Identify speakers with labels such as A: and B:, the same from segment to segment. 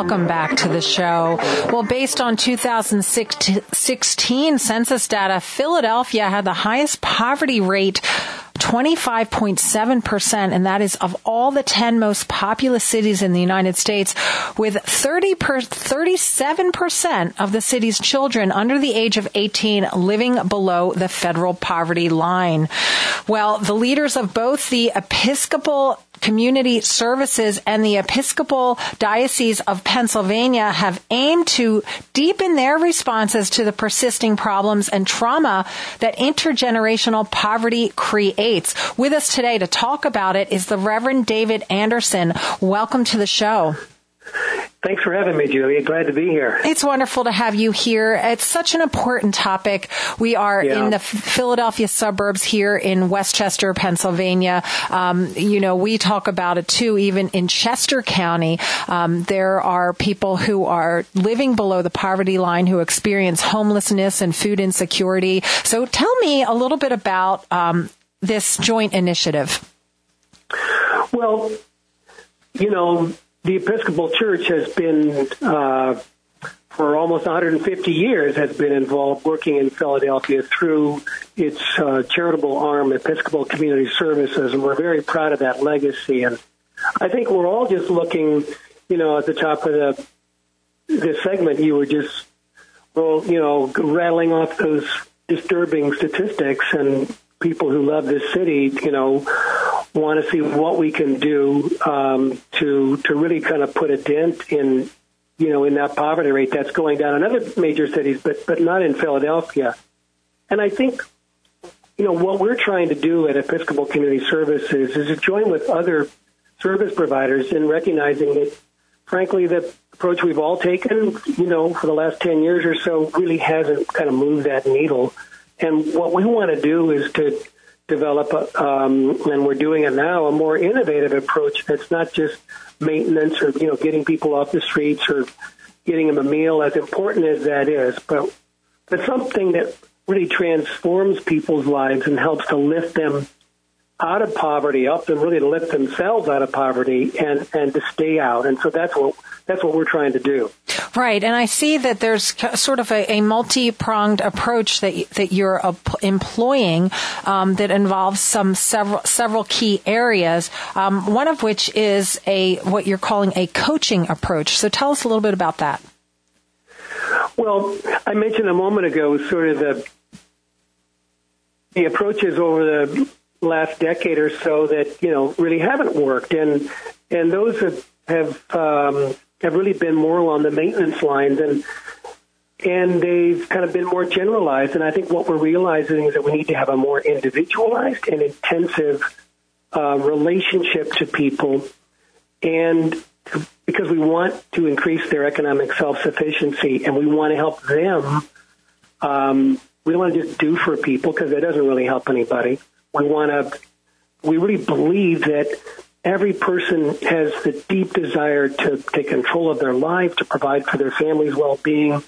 A: Welcome back to the show. Well, based on 2016 census data, Philadelphia had the highest poverty rate, 25.7%, and that is of all the 10 most populous cities in the United States, with 37% of the city's children under the age of 18 living below the federal poverty line. Well, the leaders of both the Episcopal Community Services and the Episcopal Diocese of Pennsylvania have aimed to deepen their responses to the persisting problems and trauma that intergenerational poverty creates. With us today to talk about it is the Reverend David Anderson. Welcome to the show.
B: Thanks for having me, Julia. Glad to be here.
A: It's wonderful to have you here. It's such an important topic. We are in the Philadelphia suburbs here in Westchester, Pennsylvania. We talk about it too, even in Chester County. There are people who are living below the poverty line who experience homelessness and food insecurity. So tell me a little bit about this joint initiative.
B: Well, the Episcopal Church has been, for almost 150 years, has been involved working in Philadelphia through its charitable arm, Episcopal Community Services, and we're very proud of that legacy. And I think we're all just looking, at the top of the segment, you were just, rattling off those disturbing statistics, and people who love this city, want to see what we can do to really kind of put a dent in that poverty rate that's going down in other major cities, but not in Philadelphia. And I think, what we're trying to do at Episcopal Community Services is to join with other service providers in recognizing that, frankly, the approach we've all taken, for the last 10 years or so really hasn't kind of moved that needle. And what we want to do is to develop, and we're doing it now, a more innovative approach that's not just maintenance or, getting people off the streets or getting them a meal, as important as that is, but something that really transforms people's lives and helps to lift them out of poverty, help them really lift themselves out of poverty and to stay out. And so that's what we're trying to do.
A: Right, and I see that there's sort of a multi-pronged approach that you're employing that involves several key areas. One of which is what you're calling a coaching approach. So tell us a little bit about that.
B: Well, I mentioned a moment ago sort of the approaches over the last decade or so that really haven't worked, and those have really been more along the maintenance lines, and they've kind of been more generalized. And I think what we're realizing is that we need to have a more individualized and intensive relationship to people, and because we want to increase their economic self-sufficiency, and we want to help them. We don't want to just do for people, because that doesn't really help anybody. We really believe that every person has the deep desire to take control of their life, to provide for their family's well-being,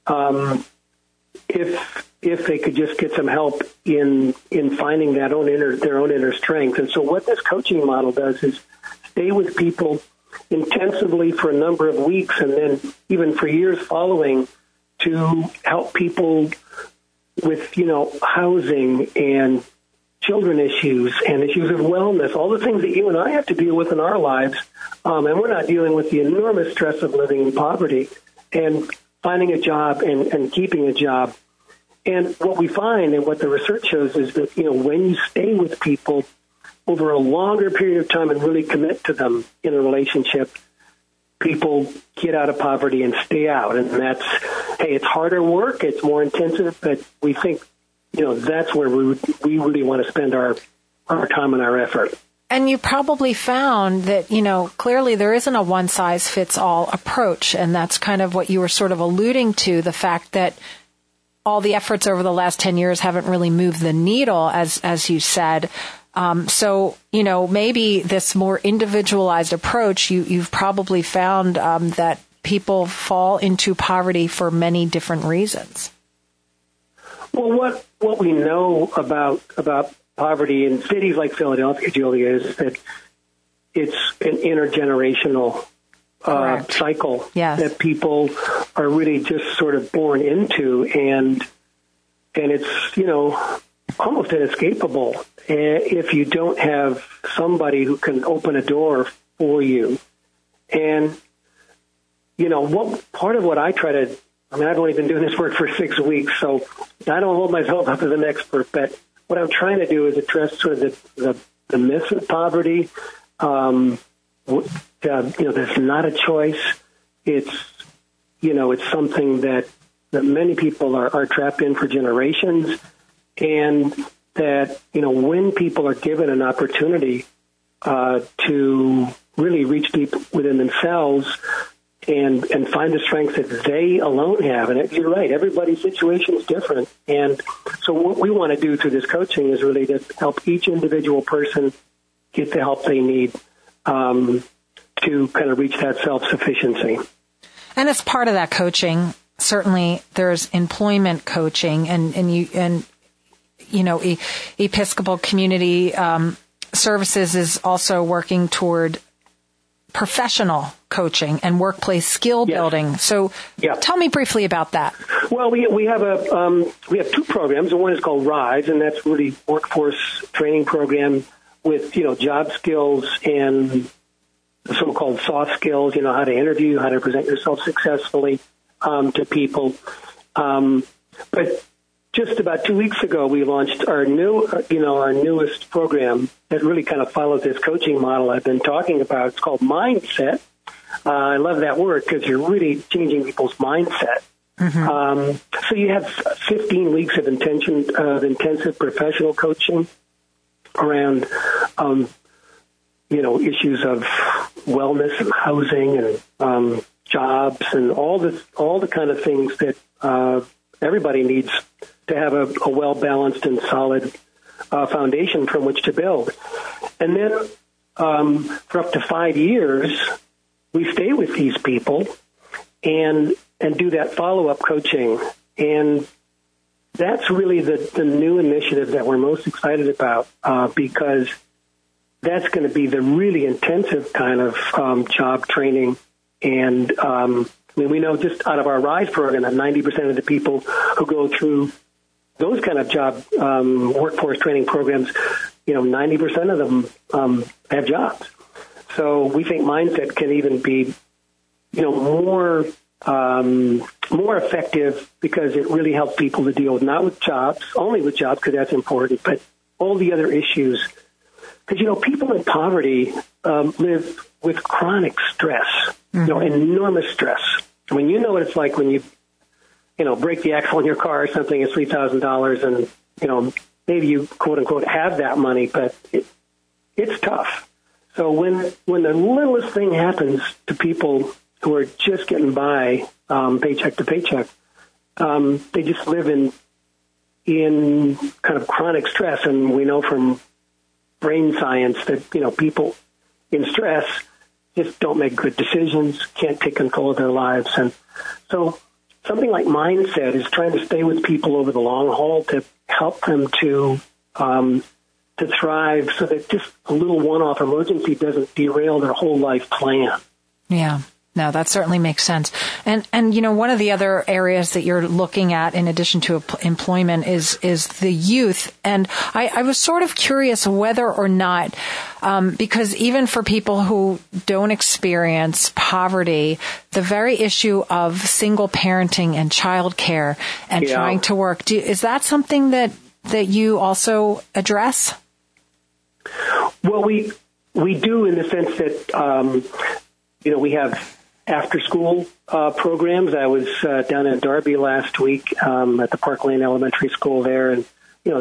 B: if they could just get some help in finding their own inner strength. And so what this coaching model does is stay with people intensively for a number of weeks, and then even for years following, to help people with, housing and children issues and issues of wellness, all the things that you and I have to deal with in our lives. And we're not dealing with the enormous stress of living in poverty and finding a job and keeping a job. And what we find and what the research shows is that, when you stay with people over a longer period of time and really commit to them in a relationship, people get out of poverty and stay out. And that's, it's harder work, it's more intensive, but we think, that's where we really want to spend our time and our effort.
A: And you probably found that, clearly there isn't a one-size-fits-all approach, and that's kind of what you were sort of alluding to, the fact that all the efforts over the last 10 years haven't really moved the needle, as you said. So, maybe this more individualized approach, you've probably found that people fall into poverty for many different reasons.
B: Well, what we know about poverty in cities like Philadelphia, Julia, is that it's an intergenerational cycle
A: Yes.
B: that people are really just sort of born into, and it's, you know, almost inescapable if you don't have somebody who can open a door for you. And, you know, part of what I try to, I mean, I've only been doing this work for 6 weeks, so I don't hold myself up as an expert, but what I'm trying to do is address sort of the myth of poverty. You know, there's not a choice. It's, you know, it's something that many people are trapped in for generations, and that, you know, when people are given an opportunity to really reach deep within themselves and find the strength that they alone have. And you're right, everybody's situation is different. And so what we want to do through this coaching is really to help each individual person get the help they need to kind of reach that self-sufficiency.
A: And as part of that coaching, certainly there's employment coaching, and you know, Episcopal Community Services is also working toward professional coaching and workplace skill building. So tell me briefly about that.
B: Well, we have two programs. One is called RISE, and that's really workforce training program with, you know, job skills and so-called soft skills, you know, how to interview, how to present yourself successfully to people. But just about 2 weeks ago, we launched our newest program that really kind of follows this coaching model I've been talking about. It's called Mindset. I love that word because you're really changing people's mindset. Mm-hmm. So you have 15 weeks of intensive professional coaching around, you know, issues of wellness and housing and jobs and all the kind of things that everybody needs to have a well-balanced and solid foundation from which to build. And then for up to 5 years, we stay with these people and do that follow-up coaching. And that's really the new initiative that we're most excited about because that's going to be the really intensive kind of job training. And I mean, we know just out of our RISE program that 90% of the people who go through those kind of job workforce training programs, you know, 90% of them have jobs. So we think Mindset can even be, you know, more effective because it really helps people to deal with not with jobs, only with jobs because that's important, but all the other issues. Because, you know, people in poverty live with chronic stress, you know, enormous stress. I mean, you know what it's like when you know, break the axle in your car or something is $3,000 and, you know, maybe you, quote unquote, have that money, but it's tough. So when the littlest thing happens to people who are just getting by paycheck to paycheck, they just live in kind of chronic stress. And we know from brain science that, you know, people in stress just don't make good decisions, can't take control of their lives. And so something like Mindset is trying to stay with people over the long haul to help them to thrive so that just a little one-off emergency doesn't derail their whole life plan.
A: Yeah. No, that certainly makes sense. And you know, one of the other areas that you're looking at in addition to employment is the youth. And I was sort of curious whether or not, because even for people who don't experience poverty, the very issue of single parenting and childcare and trying to work, is that something that you also address?
B: Well, we do in the sense that, you know, we have after-school programs. I was down in Darby last week at the Park Lane Elementary School there, and you know,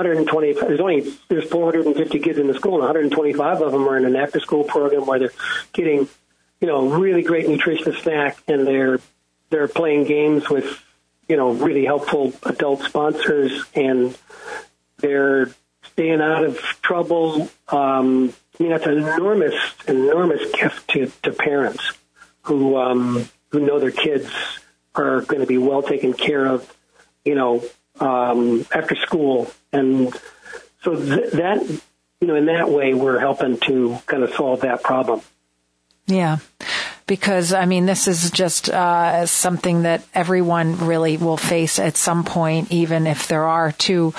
B: there's 450 kids in the school, and 125 of them are in an after-school program where they're getting, you know, really great nutritious snack, and they're playing games with, you know, really helpful adult sponsors, and they're staying out of trouble. I mean, that's an enormous gift to parents who know their kids are going to be well taken care of, you know, after school. And so that, you know, in that way, we're helping to kind of solve that problem.
A: Yeah. because, I mean, this is just something that everyone really will face at some point, even if there are two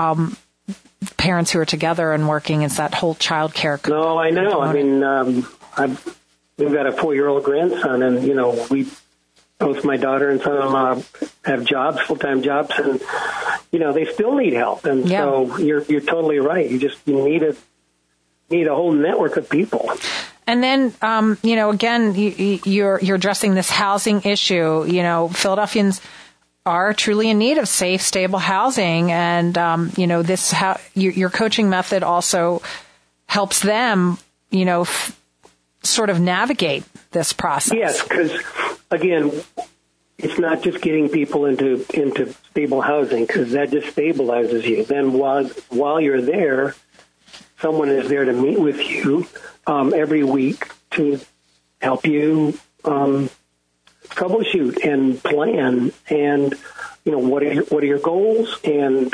A: parents who are together and working. It's that whole child care component.
B: No, I know. I mean, we've got a 4-year-old grandson, and, you know, both my daughter and son-in-law have jobs, full-time jobs, and, you know, they still need help. And so you're totally right. You need a whole network of people. And
A: then, you know, again, you're addressing this housing issue. You know, Philadelphians are truly in need of safe, stable housing. And, you know, your coaching method also helps them, you know, sort of navigate this process.
B: Yes, because, again, it's not just getting people into stable housing, because that just stabilizes you. Then while you're there, someone is there to meet with you every week to help you troubleshoot and plan, and, you know, what are your goals, and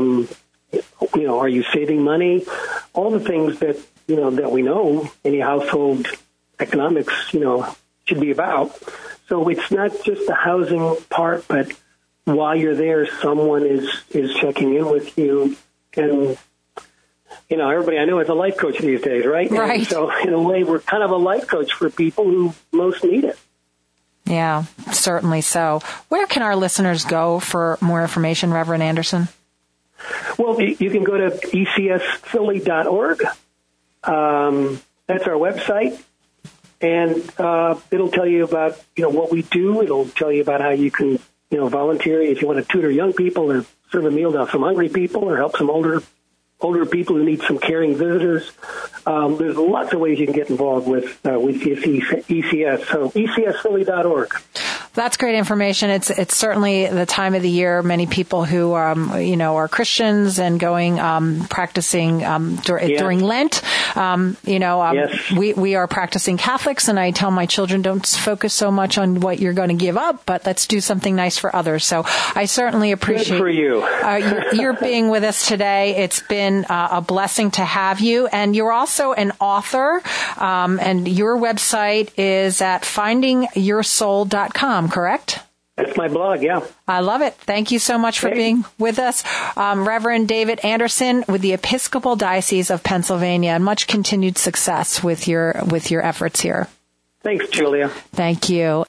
B: you know, are you saving money? All the things that, you know, that we know any household economics, you know, should be about. So it's not just the housing part, but while you're there, someone is checking in with you. And, you know, everybody I know is a life coach these days, right?
A: Right.
B: And so in a way, we're kind of a life coach for people who most need it.
A: Yeah, certainly so. Where can our listeners go for more information, Reverend Anderson?
B: Well, you can go to ecsphilly.org. That's our website. And it'll tell you about, you know, what we do. It'll tell you about how you can, you know, volunteer if you want to tutor young people or serve a meal to some hungry people or help some older people who need some caring visitors. There's lots of ways you can get involved with ECS. So ecsphilly.org.
A: That's great information. It's certainly the time of the year. Many people who you know, are Christians and going practicing during Lent. You know,
B: yes.
A: we are practicing Catholics, and I tell my children, don't focus so much on what you're going to give up, but let's do something nice for others. So I certainly appreciate
B: Good for you.
A: You're being with us today. It's been a blessing to have you, and you're also an author. And your website is at findingyoursoul.com. Correct?
B: That's my blog, yeah.
A: I love it. Thank you so much for being with us. Reverend David Anderson with the Episcopal Diocese of Pennsylvania, and much continued success with your efforts here.
B: Thanks, Julia.
A: Thank you.